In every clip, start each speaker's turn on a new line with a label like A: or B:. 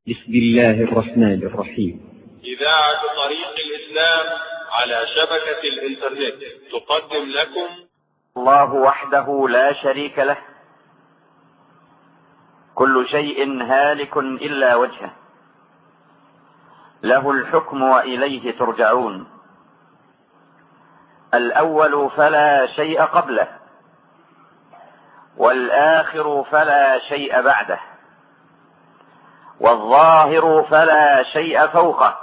A: بسم الله الرحمن الرحيم.
B: إذاعة طريق الإسلام على شبكة الإنترنت تقدم لكم
C: الله وحده لا شريك له، كل شيء هالك إلا وجهه، له الحكم وإليه ترجعون. الأول فلا شيء قبله، والآخر فلا شيء بعده، والظاهر فلا شيء فوقه،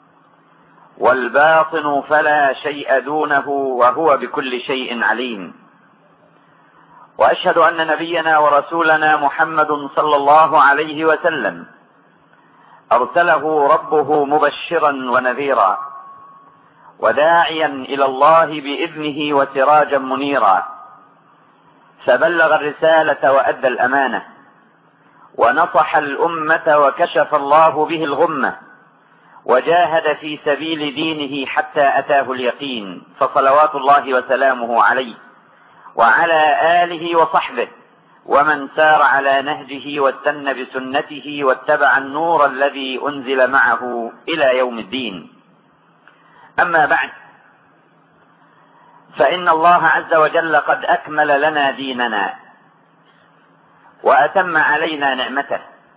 C: والباطن فلا شيء دونه، وهو بكل شيء عليم. وأشهد أن نبينا ورسولنا محمد صلى الله عليه وسلم أرسله ربه مبشرا ونذيرا، وداعيا إلى الله بإذنه وسراجا منيرا، فبلغ الرسالة وأدى الأمانة، ونصح الأمة، وكشف الله به الغمة، وجاهد في سبيل دينه حتى أتاه اليقين، فصلوات الله وسلامه عليه وعلى آله وصحبه ومن سار على نهجه واستنى بسنته واتبع النور الذي أنزل معه إلى يوم الدين. أما بعد، فإن الله عز وجل قد أكمل لنا ديننا، وأتم علينا نعمته،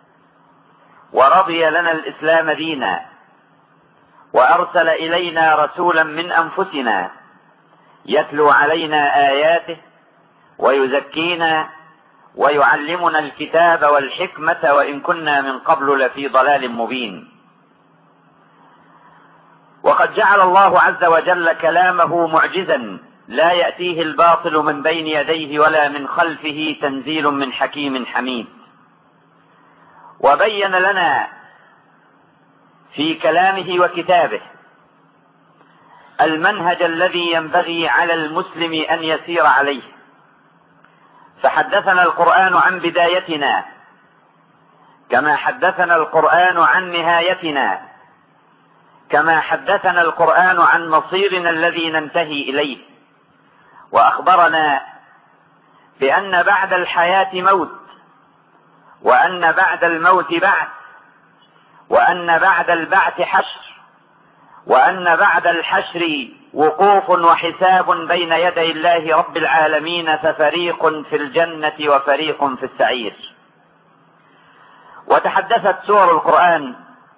C: ورضي لنا الإسلام دينا، وأرسل إلينا رسولا من أنفسنا يتلو علينا آياته ويزكينا ويعلمنا الكتاب والحكمة، وإن كنا من قبل لفي ضلال مبين. وقد جعل الله عز وجل كلامه معجزا لا يأتيه الباطل من بين يديه ولا من خلفه، تنزيل من حكيم حميد. وبين لنا في كلامه وكتابه المنهج الذي ينبغي على المسلم أن يسير عليه، فحدثنا القرآن عن بدايتنا كما حدثنا القرآن عن نهايتنا، كما حدثنا القرآن عن مصيرنا الذي ننتهي إليه، وأخبرنا بأن بعد الحياة موت، وأن بعد الموت بعث، وأن بعد البعث حشر، وأن بعد الحشر وقوف وحساب بين يدي الله رب العالمين، ففريق في الجنة وفريق في السعير. وتحدثت سور القرآن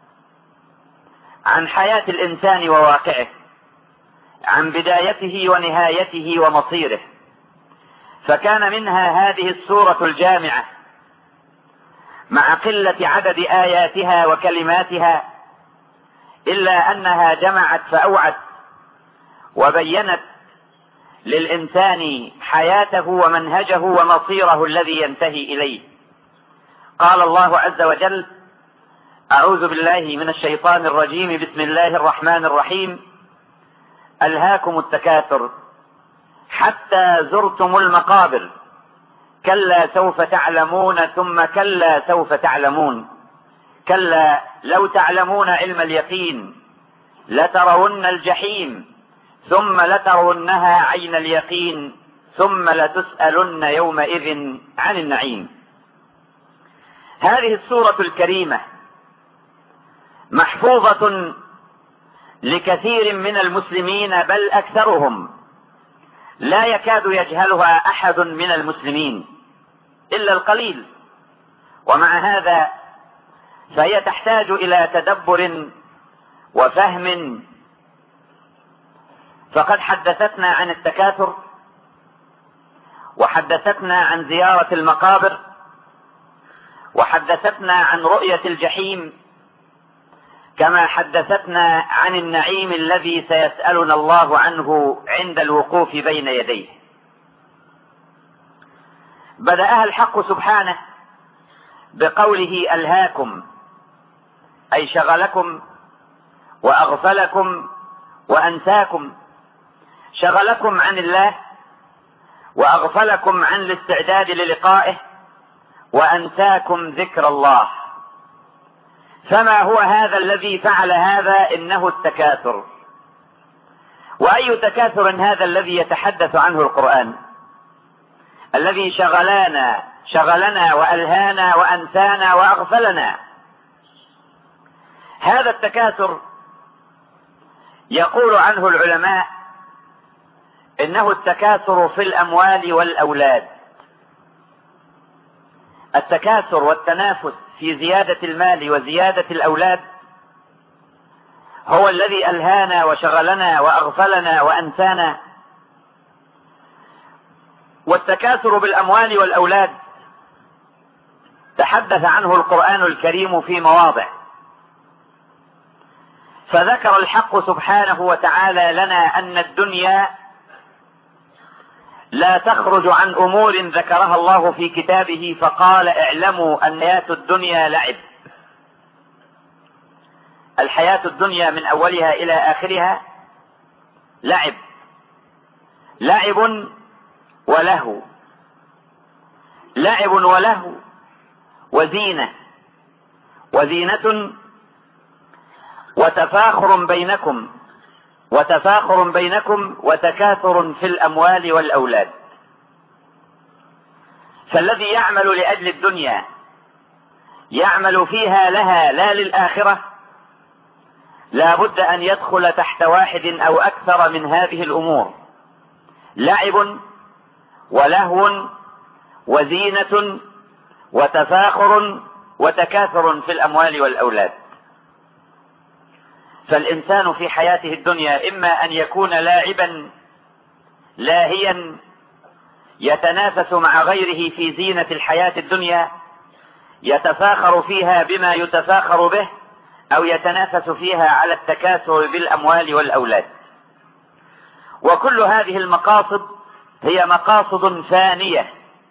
C: عن حياة الإنسان وواقعه، عن بدايته ونهايته ومصيره، فكان منها هذه السورة الجامعة مع قلة عدد آياتها وكلماتها، إلا أنها جمعت فأوعت، وبينت للإنسان حياته ومنهجه ومصيره الذي ينتهي إليه. قال الله عز وجل: أعوذ بالله من الشيطان الرجيم، بسم الله الرحمن الرحيم: ألهاكم التكاثر حتى زرتم المقابر، كلا سوف تعلمون ثم كلا سوف تعلمون، كلا لو تعلمون علم اليقين لترون الجحيم ثم لترونها عين اليقين ثم لتسألن يومئذ عن النعيم. هذه السورة الكريمة محفوظة لكثير من المسلمين، بل أكثرهم لا يكاد يجهلها أحد من المسلمين إلا القليل، ومع هذا فهي تحتاج إلى تدبر وفهم. فقد حدثتنا عن التكاثر، وحدثتنا عن زيارة المقابر، وحدثتنا عن رؤية الجحيم، كما حدثتنا عن النعيم الذي سيسألنا الله عنه عند الوقوف بين يديه. بدأها الحق سبحانه بقوله: ألهاكم، أي شغلكم وأغفلكم وأنساكم، شغلكم عن الله، وأغفلكم عن الاستعداد للقائه، وأنساكم ذكر الله. فما هو هذا الذي فعل هذا؟ إنه التكاثر. وأي تكاثر هذا الذي يتحدث عنه القرآن، الذي شغلنا وألهانا وأنسانا وأغفلنا؟ هذا التكاثر يقول عنه العلماء إنه التكاثر في الأموال والأولاد. التكاثر والتنافس في زيادة المال وزيادة الأولاد هو الذي ألهانا وشغلنا وأغفلنا وأنسانا. والتكاثر بالأموال والأولاد تحدث عنه القرآن الكريم في مواضع، فذكر الحق سبحانه وتعالى لنا أن الدنيا لا تخرج عن أمور ذكرها الله في كتابه، فقال اعلموا أن الحياة الدنيا لعب. الحياة الدنيا من أولها إلى آخرها لعب، لعب ولهو، لعب ولهو وزينة، وزينة وتفاخر بينكم، وتفاخر بينكم وتكاثر في الأموال والأولاد. فالذي يعمل لأجل الدنيا يعمل فيها لها لا للآخرة، لا بد أن يدخل تحت واحد أو أكثر من هذه الأمور: لعب ولهو وزينة وتفاخر وتكاثر في الأموال والأولاد. فالإنسان في حياته الدنيا إما أن يكون لاعبا لاهيا يتنافس مع غيره في زينة الحياة الدنيا، يتفاخر فيها بما يتفاخر به، أو يتنافس فيها على التكاثر بالأموال والأولاد. وكل هذه المقاصد هي مقاصد فانية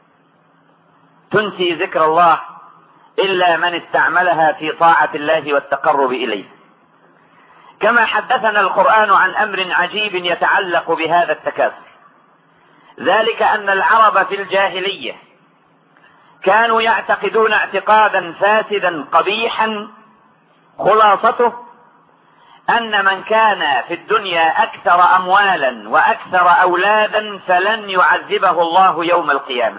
C: تنسي ذكر الله إلا من استعملها في طاعة الله والتقرب إليه. كما حدثنا القرآن عن أمر عجيب يتعلق بهذا التكاثر، ذلك أن العرب في الجاهلية كانوا يعتقدون اعتقادا فاسدا قبيحا، خلاصته أن من كان في الدنيا أكثر أموالا وأكثر أولادا فلن يعذبه الله يوم القيامة.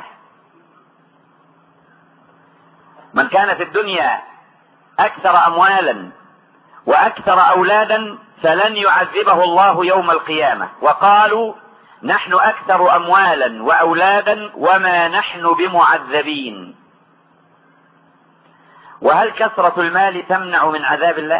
C: من كان في الدنيا أكثر أموالا وأكثر أولادا فلن يعذبه الله يوم القيامة. وقالوا نحن أكثر أموالا وأولادا وما نحن بمعذبين. وهل كثرة المال تمنع من عذاب الله؟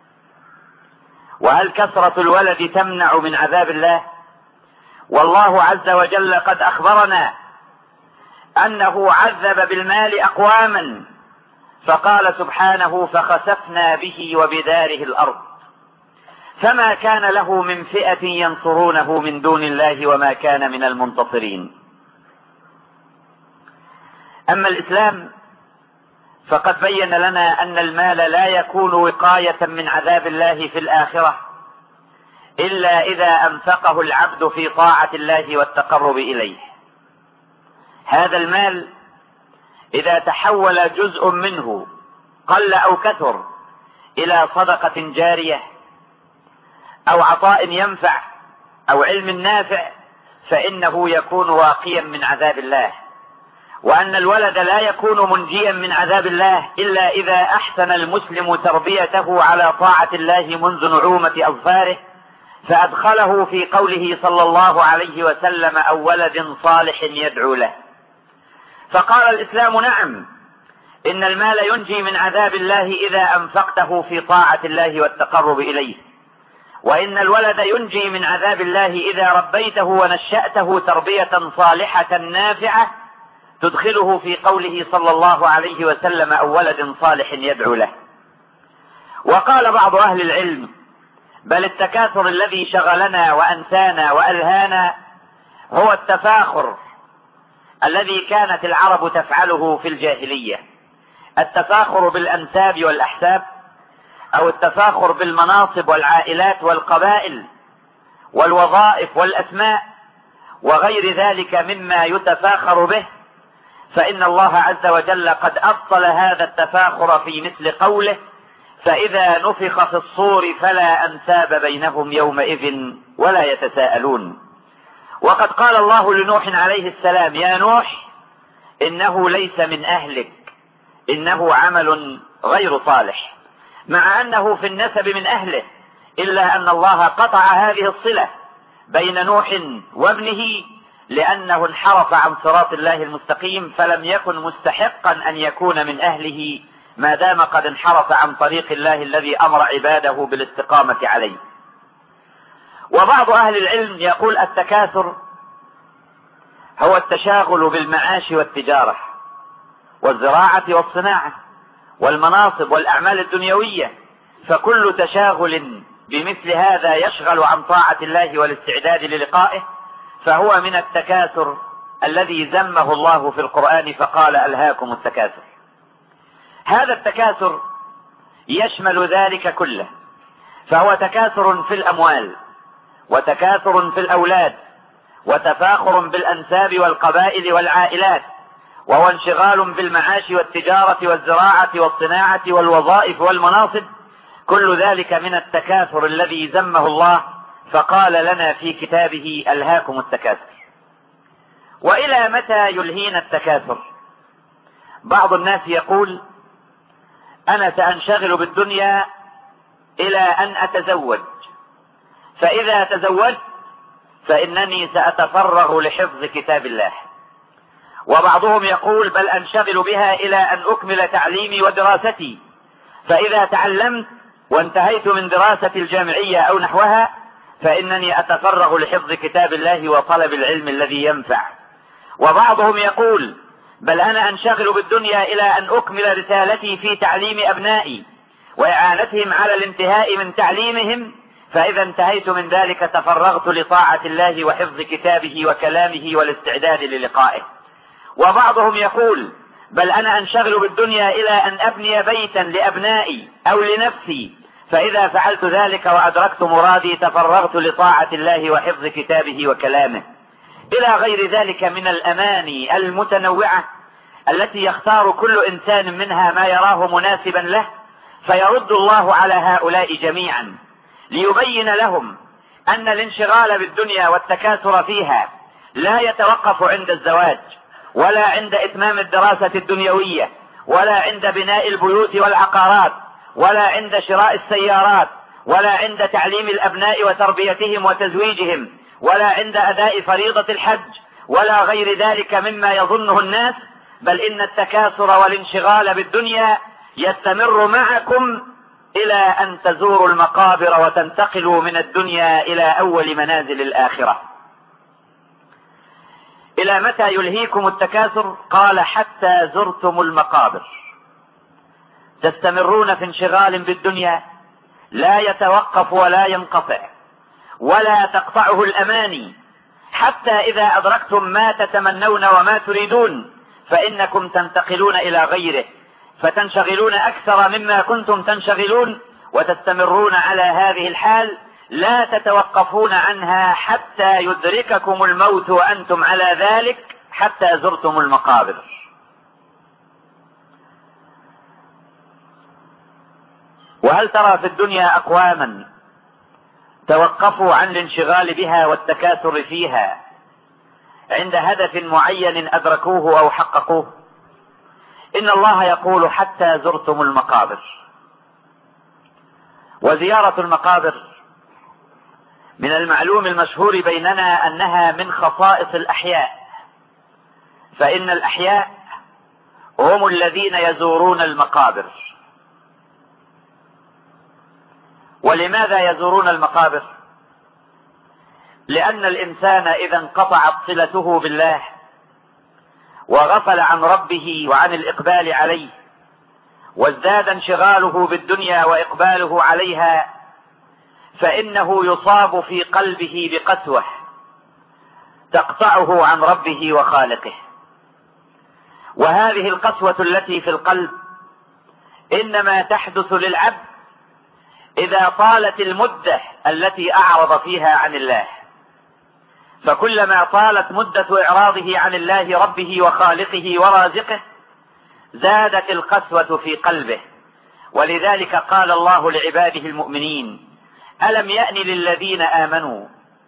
C: وهل كثرة الولد تمنع من عذاب الله؟ والله عز وجل قد أخبرنا أنه عذب بالمال أقواما، فقال سبحانه فخسفنا به وبداره الأرض فما كان له من فئة ينصرونه من دون الله وما كان من المنتصرين. أما الإسلام فقد بين لنا أن المال لا يكون وقاية من عذاب الله في الآخرة إلا إذا أنفقه العبد في طاعة الله والتقرب إليه. هذا المال إذا تحول جزء منه قل أو كثر إلى صدقة جارية أو عطاء ينفع أو علم نافع فإنه يكون واقيا من عذاب الله. وأن الولد لا يكون منجيا من عذاب الله إلا إذا أحسن المسلم تربيته على طاعة الله منذ نعومة أظفاره، فأدخله في قوله صلى الله عليه وسلم أو ولد صالح يدعو له. فقال الإسلام نعم، إن المال ينجي من عذاب الله إذا أنفقته في طاعة الله والتقرب إليه، وإن الولد ينجي من عذاب الله إذا ربيته ونشأته تربية صالحة نافعة تدخله في قوله صلى الله عليه وسلم أو ولد صالح يدعو له. وقال بعض أهل العلم بل التكاثر الذي شغلنا وأنسانا وألهانا هو التفاخر الذي كانت العرب تفعله في الجاهلية، التفاخر بالأنساب والأحساب، أو التفاخر بالمناصب والعائلات والقبائل والوظائف والأسماء وغير ذلك مما يتفاخر به. فإن الله عز وجل قد أبطل هذا التفاخر في مثل قوله فإذا نفخ في الصور فلا أنساب بينهم يومئذ ولا يتساءلون. وقد قال الله لنوح عليه السلام يا نوح إنه ليس من أهلك إنه عمل غير صالح. مع أنه في النسب من أهله، إلا أن الله قطع هذه الصلة بين نوح وابنه لأنه انحرف عن صراط الله المستقيم، فلم يكن مستحقا أن يكون من أهله ما دام قد انحرف عن طريق الله الذي أمر عباده بالاستقامة عليه. وبعض أهل العلم يقول التكاثر هو التشاغل بالمعاش والتجارة والزراعة والصناعة والمناصب والأعمال الدنيوية، فكل تشاغل بمثل هذا يشغل عن طاعة الله والاستعداد للقائه فهو من التكاثر الذي ذمه الله في القرآن فقال ألهاكم التكاثر. هذا التكاثر يشمل ذلك كله، فهو تكاثر في الأموال، وتكاثر في الأولاد، وتفاخر بالأنساب والقبائل والعائلات، وهو انشغال بالمعاش والتجارة والزراعة والصناعة والوظائف والمناصب. كل ذلك من التكاثر الذي ذمه الله فقال لنا في كتابه ألهاكم التكاثر. وإلى متى يلهينا التكاثر؟ بعض الناس يقول أنا سأنشغل بالدنيا إلى أن أتزوج، فإذا تزوجت فإنني سأتفرغ لحفظ كتاب الله. وبعضهم يقول بل أنشغل بها إلى أن أكمل تعليمي ودراستي، فإذا تعلمت وانتهيت من دراسة الجامعية أو نحوها فإنني أتفرغ لحفظ كتاب الله وطلب العلم الذي ينفع. وبعضهم يقول بل أنا أنشغل بالدنيا إلى أن أكمل رسالتي في تعليم أبنائي وإعانتهم على الانتهاء من تعليمهم، فإذا انتهيت من ذلك تفرغت لطاعة الله وحفظ كتابه وكلامه والاستعداد للقائه. وبعضهم يقول بل أنا أنشغل بالدنيا إلى أن أبني بيتا لأبنائي أو لنفسي، فإذا فعلت ذلك وأدركت مرادي تفرغت لطاعة الله وحفظ كتابه وكلامه، إلى غير ذلك من الأماني المتنوعة التي يختار كل إنسان منها ما يراه مناسبا له، فيرد الله على هؤلاء جميعا ليبين لهم أن الانشغال بالدنيا والتكاثر فيها لا يتوقف عند الزواج، ولا عند إتمام الدراسة الدنيوية، ولا عند بناء البيوت والعقارات، ولا عند شراء السيارات، ولا عند تعليم الأبناء وتربيتهم وتزويجهم، ولا عند أداء فريضة الحج، ولا غير ذلك مما يظنه الناس، بل إن التكاثر والانشغال بالدنيا يستمر معكم إلى أن تزوروا المقابر وتنتقلوا من الدنيا إلى أول منازل الآخرة. إلى متى يلهيكم التكاثر؟ قال حتى زرتم المقابر. تستمرون في انشغال بالدنيا لا يتوقف ولا ينقطع ولا تقطعه الأماني، حتى إذا أدركتم ما تتمنون وما تريدون فإنكم تنتقلون إلى غيره، فتنشغلون أكثر مما كنتم تنشغلون، وتستمرون على هذه الحال لا تتوقفون عنها حتى يدرككم الموت وأنتم على ذلك، حتى زرتم المقابر. وهل ترى في الدنيا أقواما توقفوا عن الانشغال بها والتكاثر فيها عند هدف معين أدركوه أو حققوه؟ إن الله يقول حتى زرتم المقابر. وزيارة المقابر من المعلوم المشهور بيننا أنها من خصائص الأحياء، فإن الأحياء هم الذين يزورون المقابر. ولماذا يزورون المقابر؟ لأن الإنسان إذا انقطعت صلته بالله وغفل عن ربه وعن الإقبال عليه، وازداد انشغاله بالدنيا وإقباله عليها، فإنه يصاب في قلبه بقسوة تقطعه عن ربه وخالقه. وهذه القسوة التي في القلب إنما تحدث للعبد إذا طالت المدة التي أعرض فيها عن الله، فكلما طالت مدة إعراضه عن الله ربه وخالقه ورازقه زادت القسوة في قلبه. ولذلك قال الله لعباده المؤمنين: ألم يأن للذين آمنوا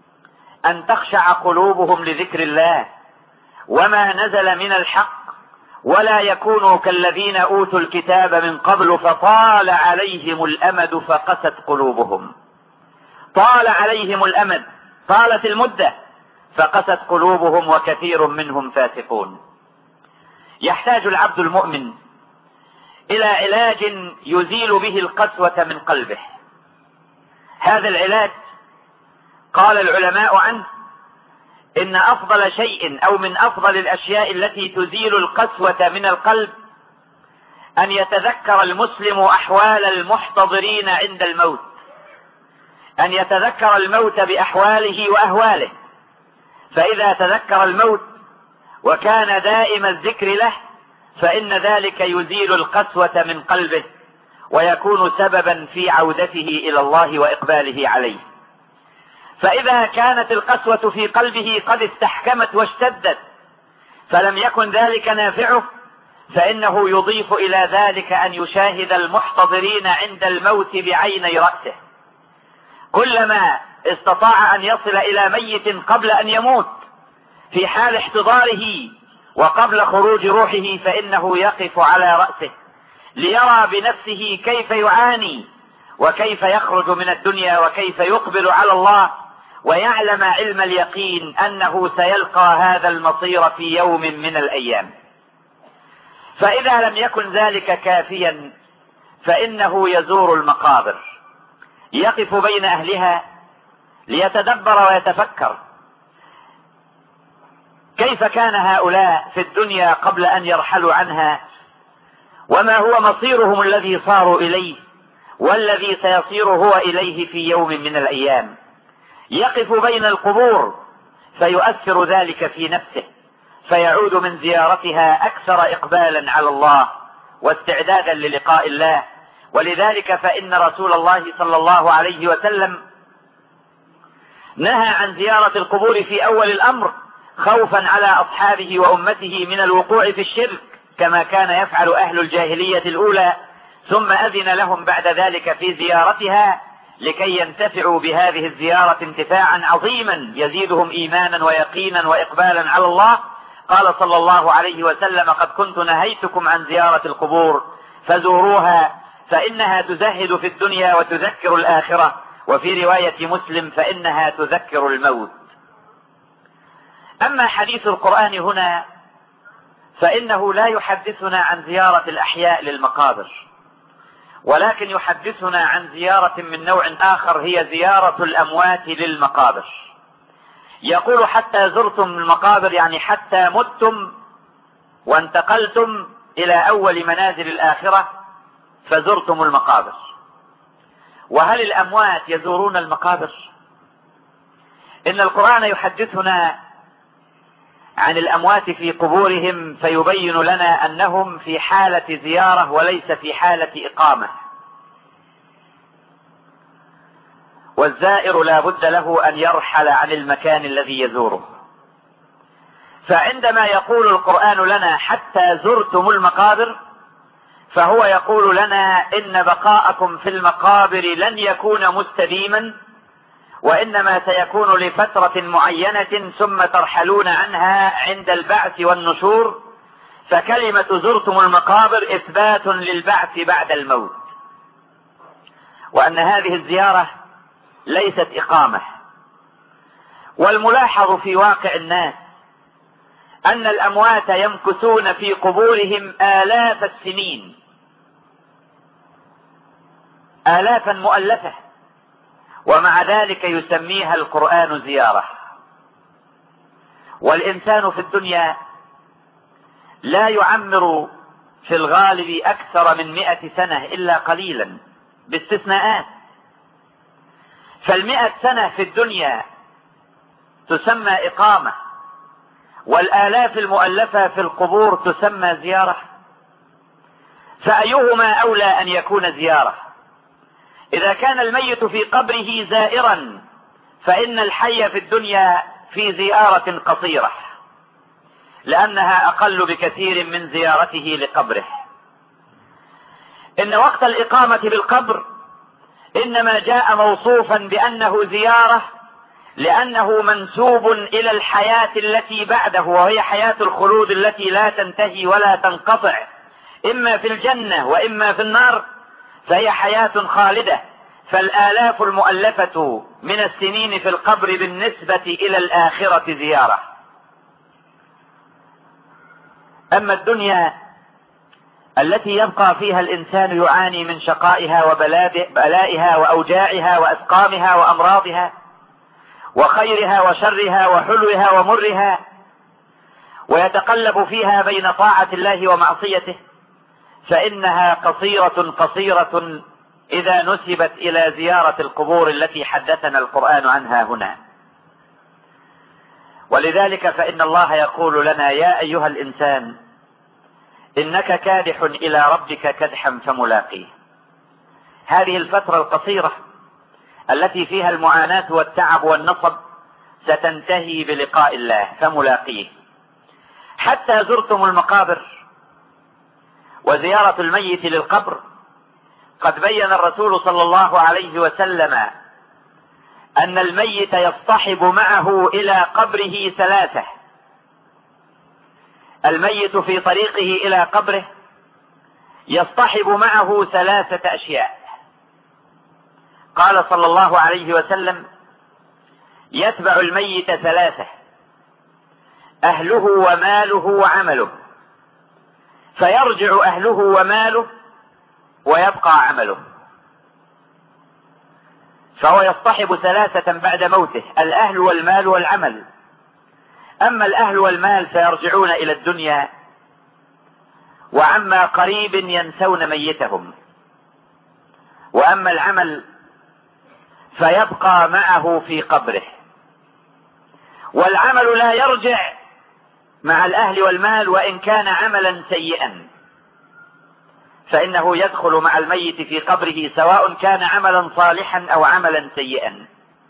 C: أن تخشع قلوبهم لذكر الله وما نزل من الحق ولا يكونوا كالذين أوتوا الكتاب من قبل فطال عليهم الأمد فقست قلوبهم. طال عليهم الأمد، طالت المدة، فقست قلوبهم وكثير منهم فاسقون. يحتاج العبد المؤمن إلى علاج يزيل به القسوة من قلبه. هذا العلاج قال العلماء عنه إن أفضل شيء أو من أفضل الأشياء التي تزيل القسوة من القلب أن يتذكر المسلم أحوال المحتضرين عند الموت، أن يتذكر الموت بأحواله وأهواله. فإذا تذكر الموت وكان دائم الذكر له فإن ذلك يزيل القسوة من قلبه ويكون سببا في عودته إلى الله وإقباله عليه. فإذا كانت القسوة في قلبه قد استحكمت واشتدت فلم يكن ذلك نافعه، فإنه يضيف إلى ذلك أن يشاهد المحتضرين عند الموت بعيني رأسه. كلما استطاع أن يصل إلى ميت قبل أن يموت في حال احتضاره وقبل خروج روحه فإنه يقف على رأسه ليرى بنفسه كيف يعاني وكيف يخرج من الدنيا وكيف يقبل على الله، ويعلم علم اليقين أنه سيلقى هذا المصير في يوم من الأيام. فإذا لم يكن ذلك كافيا فإنه يزور المقابر، يقف بين أهلها ليتدبر ويتفكر كيف كان هؤلاء في الدنيا قبل أن يرحلوا عنها، وما هو مصيرهم الذي صاروا إليه والذي سيصير هو إليه في يوم من الأيام. يقف بين القبور فيؤثر ذلك في نفسه، فيعود من زيارتها أكثر إقبالا على الله واستعدادا للقاء الله. ولذلك فإن رسول الله صلى الله عليه وسلم نهى عن زيارة القبور في أول الأمر خوفا على أصحابه وأمته من الوقوع في الشرك كما كان يفعل أهل الجاهلية الأولى، ثم أذن لهم بعد ذلك في زيارتها لكي ينتفعوا بهذه الزيارة انتفاعا عظيما يزيدهم إيمانا ويقينا وإقبالا على الله. قال صلى الله عليه وسلم: قد كنت نهيتكم عن زيارة القبور فزوروها فإنها تزهد في الدنيا وتذكر الآخرة، وفي رواية مسلم: فإنها تذكر الموت. أما حديث القرآن هنا فإنه لا يحدثنا عن زيارة الأحياء للمقابر، ولكن يحدثنا عن زيارة من نوع آخر، هي زيارة الأموات للمقابر. يقول: حتى زرتم المقابر، يعني حتى متم وانتقلتم إلى أول منازل الآخرة فزرتم المقابر. وهل الأموات يزورون المقابر؟ إن القرآن يحدثنا عن الأموات في قبورهم فيبين لنا أنهم في حالة زيارة وليس في حالة إقامة، والزائر لا بد له أن يرحل عن المكان الذي يزوره. فعندما يقول القرآن لنا حتى زرتم المقابر فهو يقول لنا إن بقاءكم في المقابر لن يكون مستديما، وإنما سيكون لفترة معينة ثم ترحلون عنها عند البعث والنشور. فكلمة زرتم المقابر إثبات للبعث بعد الموت، وأن هذه الزيارة ليست إقامة. والملاحظ في واقع الناس أن الأموات يمكثون في قبورهم آلاف السنين، آلافا مؤلفة، ومع ذلك يسميها القرآن زيارة. والإنسان في الدنيا لا يعمر في الغالب أكثر من 100 سنة إلا قليلا باستثناءات. ف100 سنة في الدنيا تسمى إقامة، والآلاف المؤلفة في القبور تسمى زيارة. فأيهما أولى أن يكون زيارة؟ إذا كان الميت في قبره زائرا فإن الحي في الدنيا في زيارة قصيرة، لأنها أقل بكثير من زيارته لقبره. إن وقت الإقامة بالقبر إنما جاء موصوفا بأنه زيارة لأنه منسوب إلى الحياة التي بعده، وهي حياة الخلود التي لا تنتهي ولا تنقطع، إما في الجنة وإما في النار، فهي حياة خالدة. فالآلاف المؤلفة من السنين في القبر بالنسبة إلى الآخرة زيارة. أما الدنيا التي يبقى فيها الإنسان يعاني من شقائها وبلائها وأوجاعها وأسقامها وأمراضها وخيرها وشرها وحلوها ومرها، ويتقلب فيها بين طاعة الله ومعصيته، فإنها قصيرة إذا نسبت إلى زيارة القبور التي حدثنا القرآن عنها هنا. ولذلك فإن الله يقول لنا: يا أيها الإنسان إنك كادح إلى ربك كدحا فملاقيه. هذه الفترة القصيرة التي فيها المعاناة والتعب والنصب ستنتهي بلقاء الله فملاقيه. حتى زرتم المقابر، وزيارة الميت للقبر قد بين الرسول صلى الله عليه وسلم أن الميت يصطحب معه إلى قبره ثلاثة. الميت في طريقه إلى قبره يصطحب معه ثلاثة أشياء. قال صلى الله عليه وسلم: يتبع الميت ثلاثة: أهله وماله وعمله، فيرجع أهله وماله ويبقى عمله. فهو يصطحب ثلاثة بعد موته: الأهل والمال والعمل. أما الأهل والمال فيرجعون إلى الدنيا، وعما قريب ينسون ميتهم. وأما العمل فيبقى معه في قبره. والعمل لا يرجع مع الأهل والمال وإن كان عملا سيئا، فإنه يدخل مع الميت في قبره سواء كان عملا صالحا أو عملا سيئا.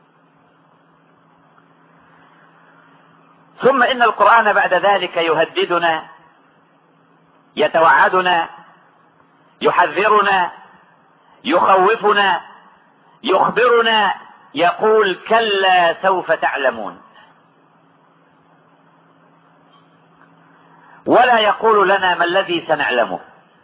C: ثم إن القرآن بعد ذلك يهددنا، يتوعدنا، يحذرنا، يخوفنا، يخبرنا، يقول: كلا سوف تعلمون. ولا يقول لنا ما الذي سنعلمه،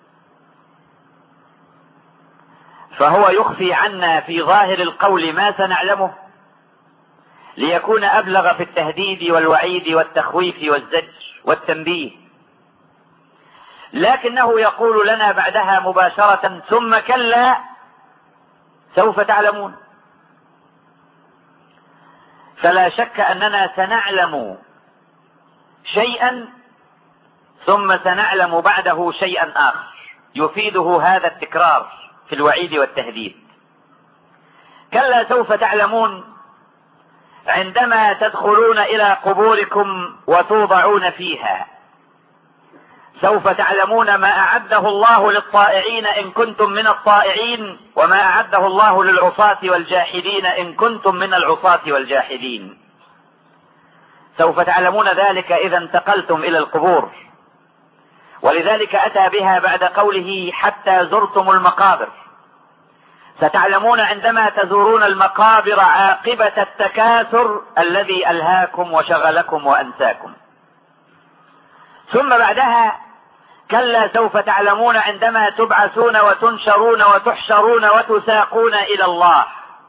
C: فهو يخفي عنا في ظاهر القول ما سنعلمه ليكون أبلغ في التهديد والوعيد والتخويف والزجر والتنبيه. لكنه يقول لنا بعدها مباشرة: ثم كلا سوف تعلمون. فلا شك أننا سنعلم شيئا ثم سنعلم بعده شيئا آخر يفيده هذا التكرار في الوعيد والتهديد. كلا سوف تعلمون عندما تدخلون إلى قبوركم وتوضعون فيها. سوف تعلمون ما أعده الله للطائعين إن كنتم من الطائعين، وما أعده الله للعصاة والجاحدين إن كنتم من العصاة والجاحدين. سوف تعلمون ذلك إذا انتقلتم إلى القبور. ولذلك أتى بها بعد قوله: حتى زرتم المقابر. ستعلمون عندما تزورون المقابر عاقبة التكاثر الذي ألهاكم وشغلكم وأنساكم. ثم بعدها: كلا سوف تعلمون عندما تبعثون وتنشرون وتحشرون وتساقون إلى الله.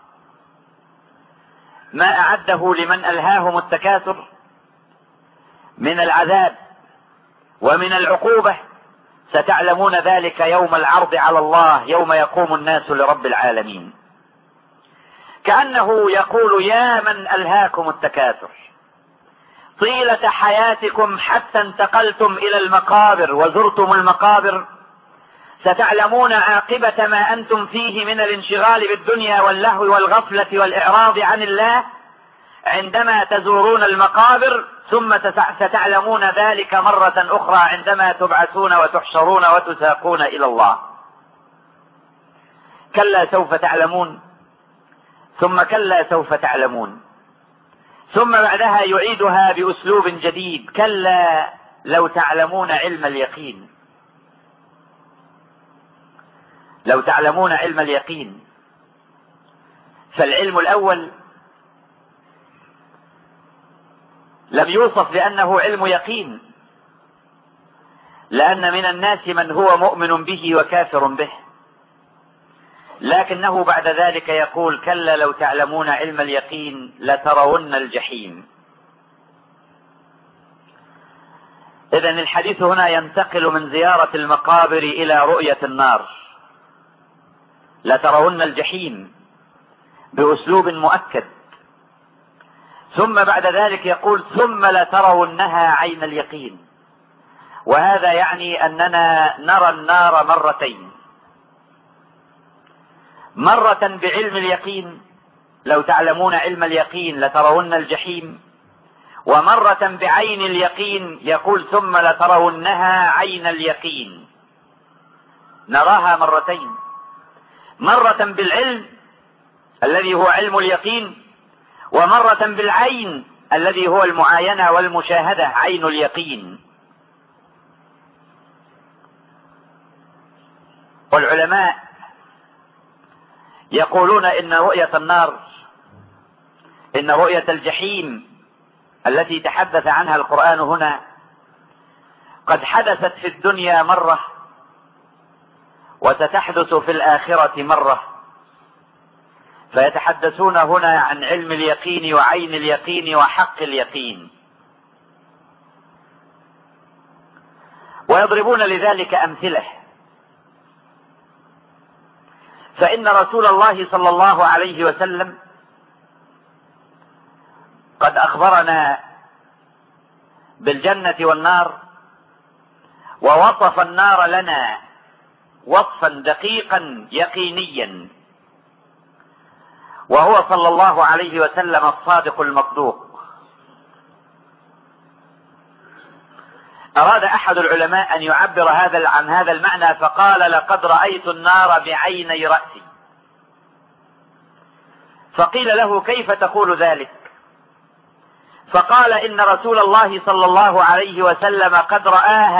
C: ما أعده لمن ألهاهم التكاثر من العذاب ومن العقوبة ستعلمون ذلك يوم العرض على الله، يوم يقوم الناس لرب العالمين. كأنه يقول: يا من ألهاكم التكاثر طيلة حياتكم حتى انتقلتم إلى المقابر وزرتم المقابر، ستعلمون عاقبة ما أنتم فيه من الانشغال بالدنيا واللهو والغفلة والإعراض عن الله عندما تزورون المقابر. ثم ستعلمون ذلك مرة أخرى عندما تبعثون وتحشرون وتساقون إلى الله. كلا سوف تعلمون، ثم كلا سوف تعلمون، ثم بعدها يعيدها بأسلوب جديد: كلا لو تعلمون علم اليقين. لو تعلمون علم اليقين. فالعلم الأول لم يوصف بأنه علم يقين، لأن من الناس من هو مؤمن به وكافر به، لكنه بعد ذلك يقول كلا لو تعلمون علم اليقين لترون الجحيم. إذن الحديث هنا ينتقل من زيارة المقابر إلى رؤية النار، لترون الجحيم بأسلوب مؤكد، ثم بعد ذلك يقول ثم لترونها عين اليقين، وهذا يعني أننا نرى النار مرتين، مرة بعلم اليقين لو تعلمون علم اليقين لترون الجحيم، ومرة بعين اليقين يقول ثم لترونها عين اليقين، نراها مرتين، مرة بالعلم الذي هو علم اليقين، ومرة بالعين الذي هو المعاينة والمشاهدة عين اليقين. والعلماء يقولون إن رؤية النار، إن رؤية الجحيم التي تحدث عنها القرآن هنا قد حدثت في الدنيا مرة، وستحدث في الآخرة مرة، فيتحدثون هنا عن علم اليقين وعين اليقين وحق اليقين، ويضربون لذلك أمثلة. فإن رسول الله صلى الله عليه وسلم قد أخبرنا بالجنة والنار، ووصف النار لنا وصفا دقيقا يقينيا، وهو صلى الله عليه وسلم الصادق المصدوق. أراد أحد العلماء أن يعبر عن هذا المعنى فقال لقد رأيت النار بعيني رأسي. فقيل له كيف تقول ذلك؟ فقال إن رسول الله صلى الله عليه وسلم قد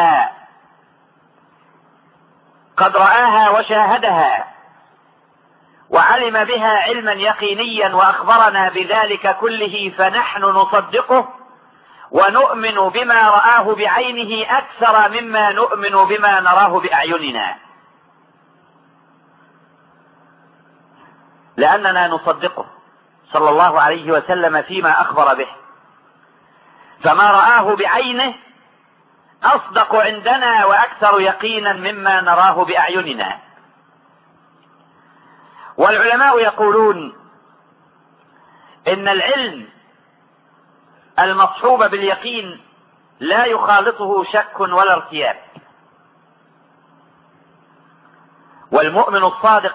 C: رآها وشاهدها وعلم بها علما يقينيا وأخبرنا بذلك كله، فنحن نصدقه ونؤمن بما رآه بعينه أكثر مما نؤمن بما نراه بأعيننا، لأننا نصدقه صلى الله عليه وسلم فيما أخبر به، فما رآه بعينه أصدق عندنا وأكثر يقينا مما نراه بأعيننا. والعلماء يقولون إن العلم المصحوب باليقين لا يخالطه شك ولا ارتياب، والمؤمن الصادق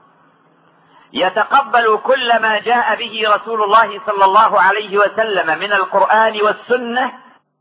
C: يتقبل كل ما جاء به رسول الله صلى الله عليه وسلم من القرآن والسنة،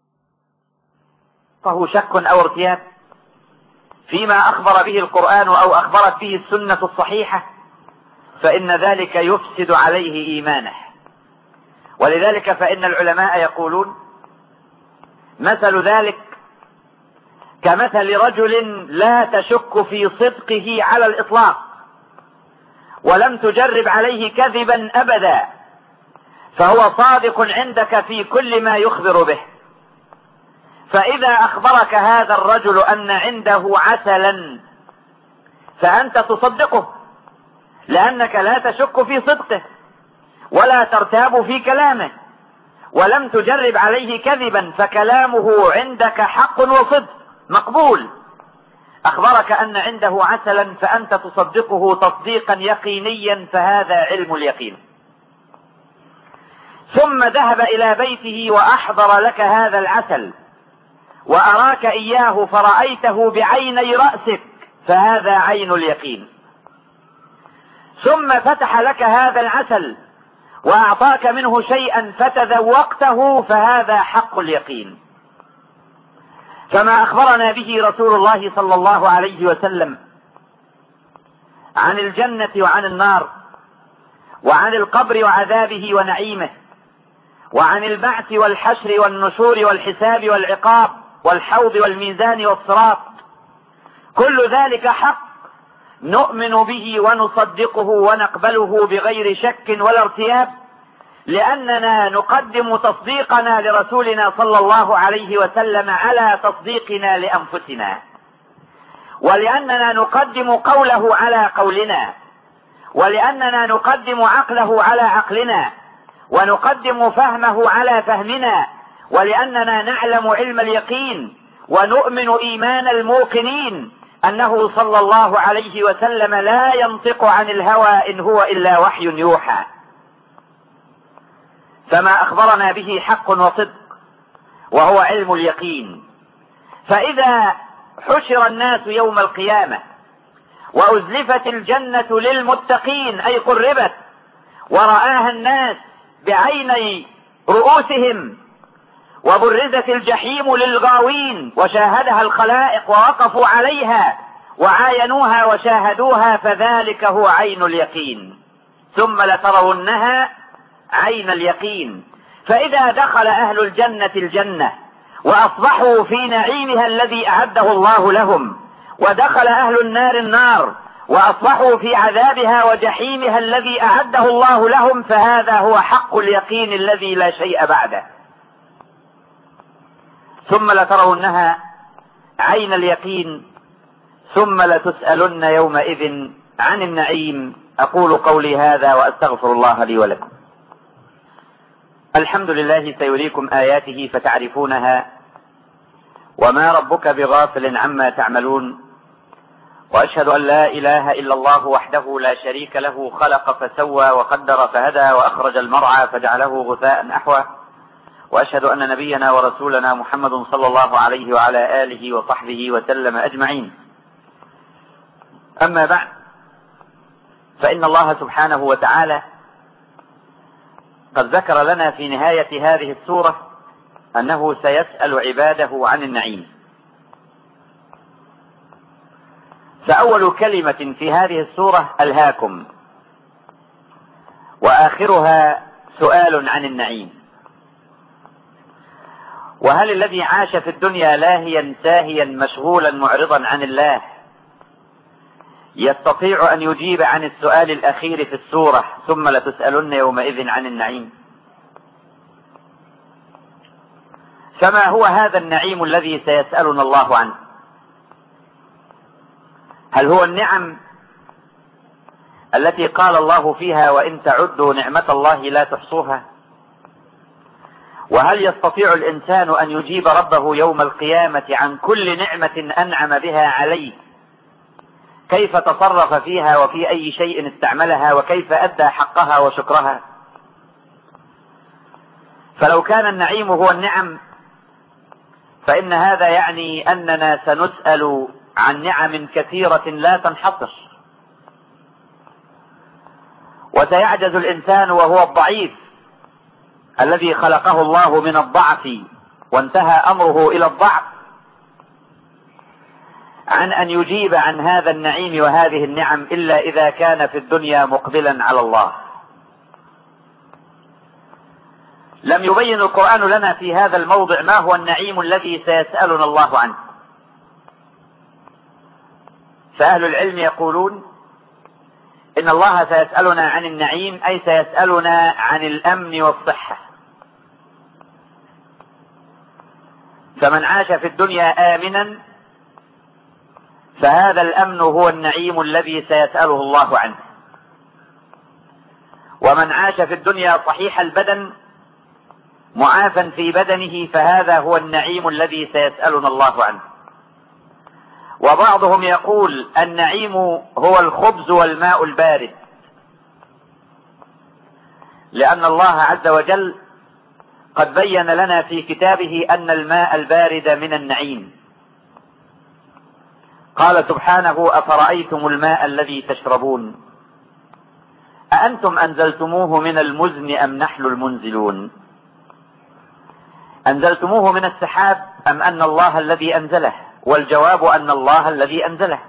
C: فهو شك أو ارتياب فيما أخبر به القرآن أو أخبرت به السنة الصحيحة، فإن ذلك يفسد عليه إيمانه. ولذلك فإن العلماء يقولون مثل ذلك كمثل رجل لا تشك في صدقه على الإطلاق ولم تجرب عليه كذبا أبدا، فهو صادق عندك في كل ما يخبر به. فإذا أخبرك هذا الرجل أن عنده عسلا فأنت تصدقه، لأنك لا تشك في صدقه ولا ترتاب في كلامه، ولم تجرب عليه كذبا، فكلامه عندك حق وصدق مقبول. أخبرك أن عنده عسلا فأنت تصدقه تصديقا يقينيا، فهذا علم اليقين. ثم ذهب إلى بيته وأحضر لك هذا العسل وأراك إياه فرأيته بعيني رأسك، فهذا عين اليقين. ثم فتح لك هذا العسل وأعطاك منه شيئا فتذوقته، فهذا حق اليقين. فما أخبرنا به رسول الله صلى الله عليه وسلم عن الجنة وعن النار، وعن القبر وعذابه ونعيمه، وعن البعث والحشر والنشور والحساب والعقاب والحوض والميزان والصراط، كل ذلك حق نؤمن به ونصدقه ونقبله بغير شك ولا ارتياب، لأننا نقدم تصديقنا لرسولنا صلى الله عليه وسلم على تصديقنا لأنفسنا، ولأننا نقدم قوله على قولنا، ولأننا نقدم عقله على عقلنا، ونقدم فهمه على فهمنا، ولأننا نعلم علم اليقين ونؤمن إيمان الموقنين أنه صلى الله عليه وسلم لا ينطق عن الهوى إن هو إلا وحي يوحى، فما أخبرنا به حق وصدق وهو علم اليقين. فإذا حشر الناس يوم القيامة وأزلفت الجنة للمتقين أي قربت ورآها الناس بعيني رؤوسهم، وبرزت الجحيم للغاوين وشاهدها الخلائق ووقفوا عليها وعاينوها وشاهدوها، فذلك هو عين اليقين. ثم لترونها عين اليقين. فإذا دخل أهل الجنة الجنة وأصبحوا في نعيمها الذي أعده الله لهم، ودخل أهل النار النار وأصبحوا في عذابها وجحيمها الذي أعده الله لهم، فهذا هو حق اليقين الذي لا شيء بعده. ثم لترونها عين اليقين ثم لتسألن يومئذ عن النعيم. أقول قولي هذا وأستغفر الله لي ولكم. الحمد لله سيريكم آياته فتعرفونها، وما ربك بغافل عما تعملون. وأشهد أن لا إله إلا الله وحده لا شريك له، خلق فسوى وقدر فهدى وأخرج المرعى فجعله غثاء أحوى. وأشهد أن نبينا ورسولنا محمد صلى الله عليه وعلى آله وصحبه وسلم أجمعين. أما بعد، فإن الله سبحانه وتعالى قد ذكر لنا في نهاية هذه السورة أنه سيسأل عباده عن النعيم. فأول كلمة في هذه السورة ألهاكم، وآخرها سؤال عن النعيم. وهل الذي عاش في الدنيا لاهيا ساهيا مشغولا معرضا عن الله يستطيع أن يجيب عن السؤال الأخير في السورة ثم لتسألن يومئذ عن النعيم؟ فما هو هذا النعيم الذي سيسألنا الله عنه؟ هل هو النعم التي قال الله فيها وإن تعدوا نعمة الله لا تحصوها؟ وهل يستطيع الإنسان أن يجيب ربه يوم القيامة عن كل نعمة أنعم بها عليه، كيف تصرف فيها وفي أي شيء استعملها وكيف أدى حقها وشكرها؟ فلو كان النعيم هو النعم فإن هذا يعني أننا سنسأل عن نعم كثيرة لا تنحصر، وسيعجز الإنسان وهو الضعيف الذي خلقه الله من الضعف وانتهى أمره إلى الضعف عن أن يجيب عن هذا النعيم وهذه النعم إلا إذا كان في الدنيا مقبلا على الله. لم يبين القرآن لنا في هذا الموضع ما هو النعيم الذي سيسألنا الله عنه. فأهل العلم يقولون إن الله سيسألنا عن النعيم أي سيسألنا عن الأمن والصحة. فمن عاش في الدنيا آمنا فهذا الأمن هو النعيم الذي سيسأله الله عنه، ومن عاش في الدنيا صحيح البدن معافا في بدنه فهذا هو النعيم الذي سيسألنا الله عنه. وبعضهم يقول النعيم هو الخبز والماء البارد، لأن الله عز وجل قد بين لنا في كتابه أن الماء البارد من النعيم. قال سبحانه أفرأيتم الماء الذي تشربون أأنتم أنزلتموه من المزن أم نحن المنزلون؟ أنزلتموه من السحاب أم أن الله الذي أنزله؟ والجواب أن الله الذي أنزله.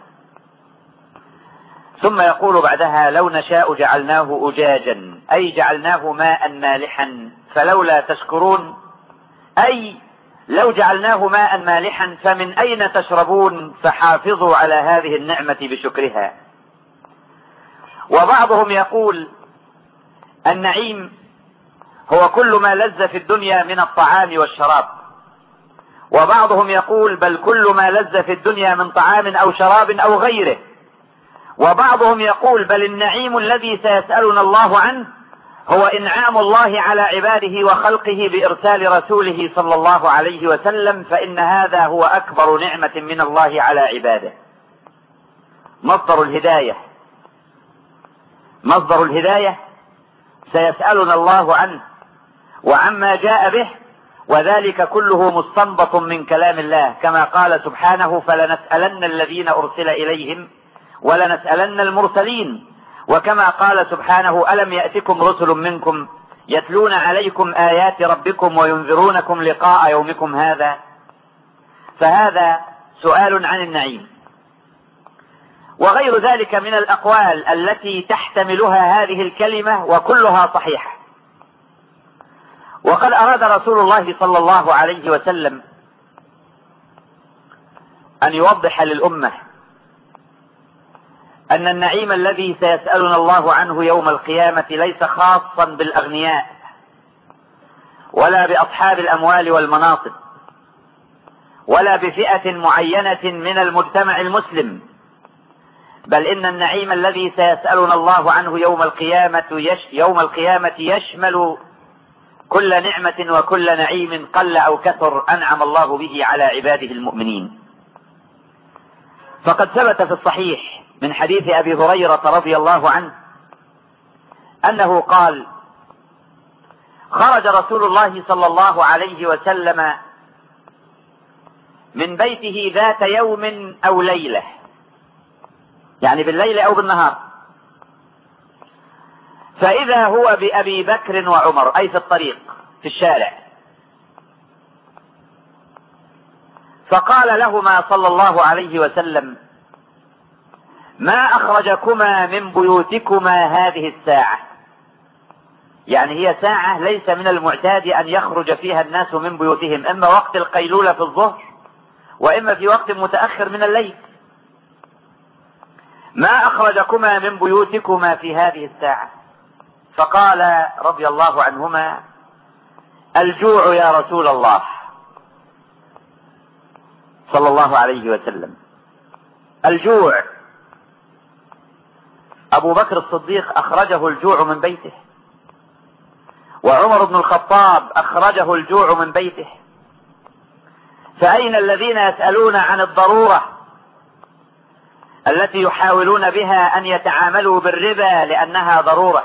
C: ثم يقول بعدها لو نشاء جعلناه أجاجا أي جعلناه ماء مالحا فلولا تشكرون، أي لو جعلناه ماء مالحا فمن أين تشربون؟ فحافظوا على هذه النعمة بشكرها. وبعضهم يقول النعيم هو كل ما لذ في الدنيا من الطعام والشراب، وبعضهم يقول بل كل ما لذ في الدنيا من طعام أو شراب أو غيره، وبعضهم يقول بل النعيم الذي سيسألنا الله عنه هو إنعام الله على عباده وخلقه بإرسال رسوله صلى الله عليه وسلم، فإن هذا هو أكبر نعمة من الله على عباده. مصدر الهداية سيسألنا الله عنه وعما جاء به، وذلك كله مستنبط من كلام الله، كما قال سبحانه فلنسألن الذين أرسل إليهم ولنسألن المرسلين، وكما قال سبحانه ألم يأتكم رسل منكم يتلون عليكم آيات ربكم وينذرونكم لقاء يومكم هذا. فهذا سؤال عن النعيم، وغير ذلك من الأقوال التي تحتملها هذه الكلمة وكلها صحيحة. وقد أراد رسول الله صلى الله عليه وسلم أن يوضح للأمة أن النعيم الذي سيسألنا الله عنه يوم القيامة ليس خاصا بالأغنياء ولا بأصحاب الأموال والمناصب ولا بفئة معينة من المجتمع المسلم، بل إن النعيم الذي سيسألنا الله عنه يوم القيامة يشمل كل نعمة وكل نعيم قل أو كثر أنعم الله به على عباده المؤمنين. فقد ثبت في الصحيح من حديث أبي هريرة رضي الله عنه أنه قال خرج رسول الله صلى الله عليه وسلم من بيته ذات يوم أو ليلة، يعني بالليل أو بالنهار، فإذا هو بأبي بكر وعمر، أي في الطريق في الشارع، فقال لهما صلى الله عليه وسلم ما أخرجكما من بيوتكما هذه الساعة، يعني هي ساعة ليس من المعتاد أن يخرج فيها الناس من بيوتهم، إما وقت القيلولة في الظهر وإما في وقت متأخر من الليل. ما أخرجكما من بيوتكما في هذه الساعة؟ فقال رضي الله عنهما الجوع يا رسول الله صلى الله عليه وسلم، الجوع. أبو بكر الصديق أخرجه الجوع من بيته، وعمر بن الخطاب أخرجه الجوع من بيته، فأين الذين يسألون عن الضرورة التي يحاولون بها أن يتعاملوا بالربا لأنها ضرورة؟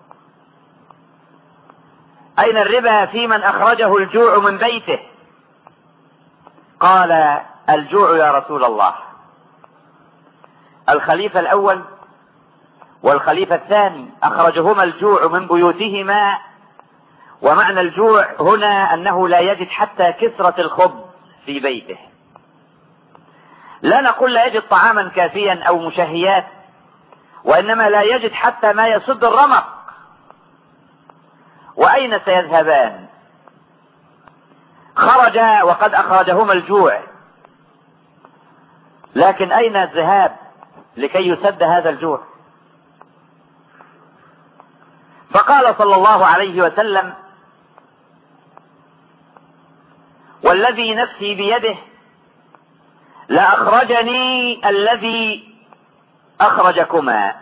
C: أين الربا في من أخرجه الجوع من بيته؟ قال الجوع يا رسول الله. الخليفة الأول والخليفة الثاني أخرجهما الجوع من بيوتهما، ومعنى الجوع هنا أنه لا يجد حتى كسرة الخبز في بيته، لا نقول لا يجد طعاما كافيا أو مشهيات، وإنما لا يجد حتى ما يسد الرمق. وأين سيذهبان؟ خرجا وقد أخرجهما الجوع، لكن أين الذهاب لكي يسد هذا الجوع؟ فقال صلى الله عليه وسلم والذي نفسي بيده لأخرجني الذي أخرجكما.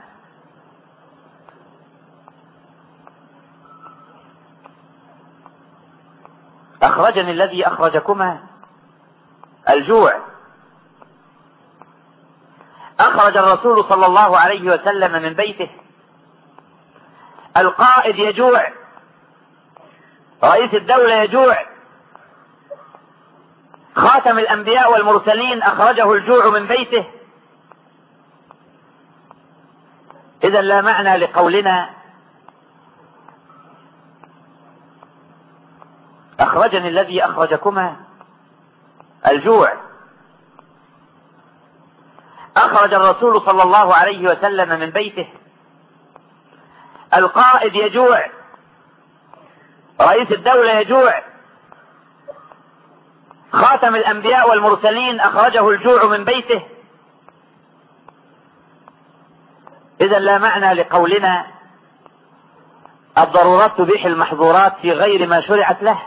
C: أخرجني الذي أخرجكما، الجوع. أخرج الرسول صلى الله عليه وسلم من بيته، القائد يجوع، رئيس الدولة يجوع، خاتم الأنبياء والمرسلين أخرجه الجوع من بيته. إذا لا معنى لقولنا أخرجني الذي أخرجكما، الجوع. أخرج الرسول صلى الله عليه وسلم من بيته، القائد يجوع، رئيس الدولة يجوع، خاتم الأنبياء والمرسلين أخرجه الجوع من بيته. إذا لا معنى لقولنا الضرورات تبيح المحظورات في غير ما شرعت له.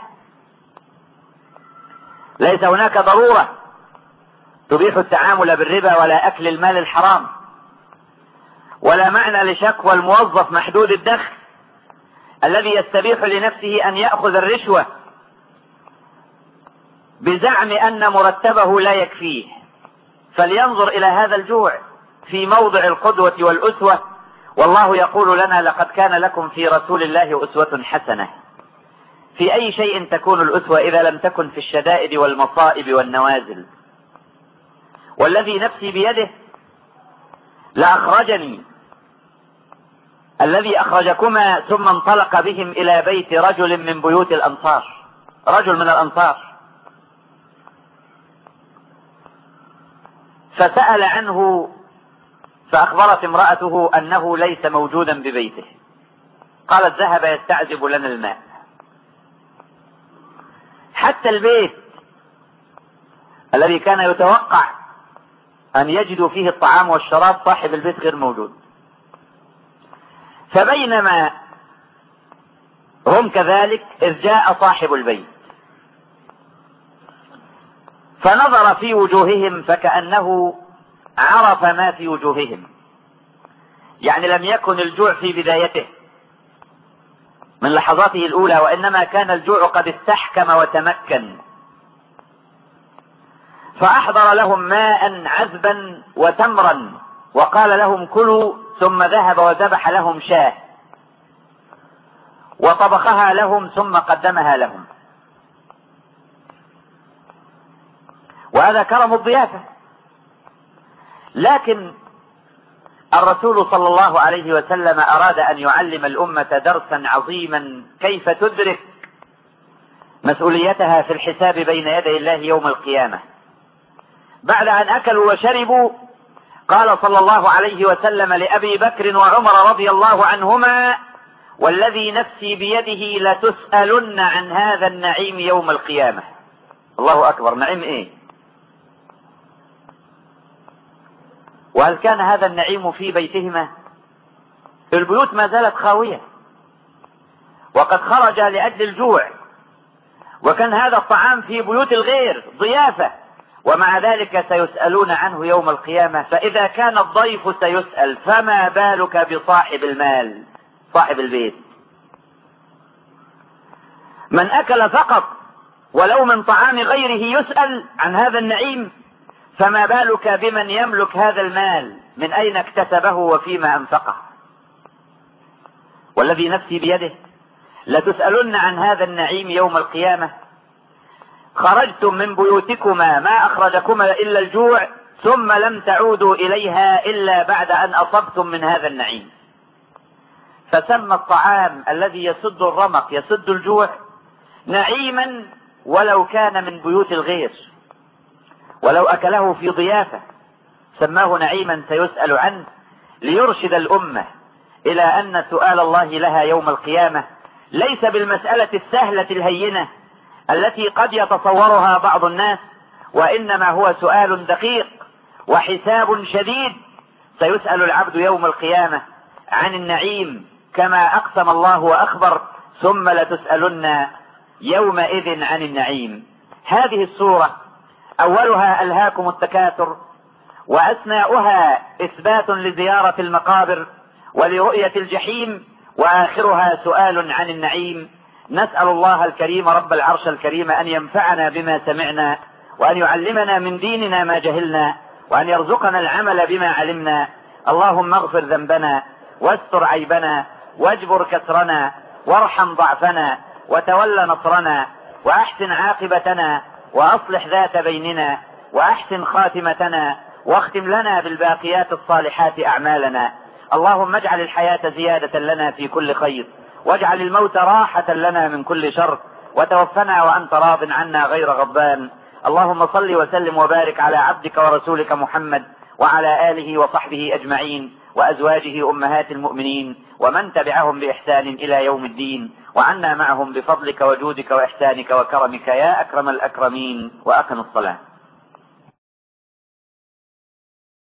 C: ليس هناك ضرورة تبيح التعامل بالربا ولا أكل المال الحرام، ولا معنى لشكوى الموظف محدود الدخل الذي يستبيح لنفسه أن يأخذ الرشوة بزعم أن مرتبه لا يكفيه. فلينظر إلى هذا الجوع في موضع القدوة والأسوة، والله يقول لنا: لقد كان لكم في رسول الله أسوة حسنة. في أي شيء تكون الأسوة إذا لم تكن في الشدائد والمصائب والنوازل؟ والذي نفسي بيده لأخرجني الذي أخرجكما ثم انطلق بهم إلى بيت رجل من بيوت الأنصار، رجل من الأنصار، فسأل عنه، فأخبرت امرأته أنه ليس موجودا ببيته. قالت: ذهب يستعذب لنا الماء. حتى البيت الذي كان يتوقع أن يجدوا فيه الطعام والشراب صاحب البيت غير موجود. فبينما هم كذلك إذ جاء صاحب البيت فنظر في وجوههم فكأنه عرف ما في وجوههم، يعني لم يكن الجوع في بدايته من لحظاته الأولى، وإنما كان الجوع قد استحكم وتمكن. فأحضر لهم ماء عذبا وتمرا وقال لهم: كلوا، ثم ذهب وذبح لهم شاة وطبخها لهم ثم قدمها لهم. وهذا كرم الضيافة. لكن الرسول صلى الله عليه وسلم أراد أن يعلم الأمة درسا عظيما، كيف تدرك مسؤوليتها في الحساب بين يدي الله يوم القيامة. بعد أن أكلوا وشربوا قال صلى الله عليه وسلم لأبي بكر وعمر رضي الله عنهما: والذي نفسي بيده لتسألن عن هذا النعيم يوم القيامة. الله أكبر، نعيم إيه؟ وهل كان هذا النعيم في بيتهما؟ البيوت ما زالت خاوية، وقد خرج لأجل الجوع، وكان هذا الطعام في بيوت الغير ضيافة، ومع ذلك سيسألون عنه يوم القيامة. فإذا كان الضيف سيسأل، فما بالك بصاحب المال، صاحب البيت؟ من أكل فقط ولو من طعام غيره يسأل عن هذا النعيم، فما بالك بمن يملك هذا المال، من أين اكتسبه وفيما أنفقه؟ والذي نفسي بيده لتسألن عن هذا النعيم يوم القيامة. خرجتم من بيوتكما ما أخرجكما إلا الجوع، ثم لم تعودوا إليها إلا بعد أن أصبتم من هذا النعيم. فسمى الطعام الذي يسد الرمق، يسد الجوع، نعيما ولو كان من بيوت الغير، ولو أكله في ضيافة سماه نعيما سيسأل عنه، ليرشد الأمة إلى أن سؤال الله لها يوم القيامة ليس بالمسألة السهلة الهينة التي قد يتصورها بعض الناس، وإنما هو سؤال دقيق وحساب شديد. سيسأل العبد يوم القيامة عن النعيم كما أقسم الله وأخبر: ثم لتسألن يومئذ عن النعيم. هذه السورة أولها ألهاكم التكاثر، وأثناؤها إثبات لزيارة المقابر ولرؤية الجحيم، وآخرها سؤال عن النعيم. نسأل الله الكريم رب العرش الكريم أن ينفعنا بما سمعنا، وأن يعلمنا من ديننا ما جهلنا، وأن يرزقنا العمل بما علمنا. اللهم اغفر ذنبنا واستر عيبنا واجبر كسرنا وارحم ضعفنا وتول نصرنا وأحسن عاقبتنا وأصلح ذات بيننا وأحسن خاتمتنا واختم لنا بالباقيات الصالحات أعمالنا. اللهم اجعل الحياة زيادة لنا في كل خير، واجعل الموت راحة لنا من كل شر، وتوفنا وأنت راض عنا غير غضبان. اللهم صل وسلم وبارك على عبدك ورسولك محمد وعلى آله وصحبه أجمعين، وأزواجه أمهات المؤمنين، ومن تبعهم بإحسان إلى يوم الدين، وعنا معهم بفضلك وجودك وإحسانك وكرمك يا أكرم الأكرمين. وأقم الصلاة.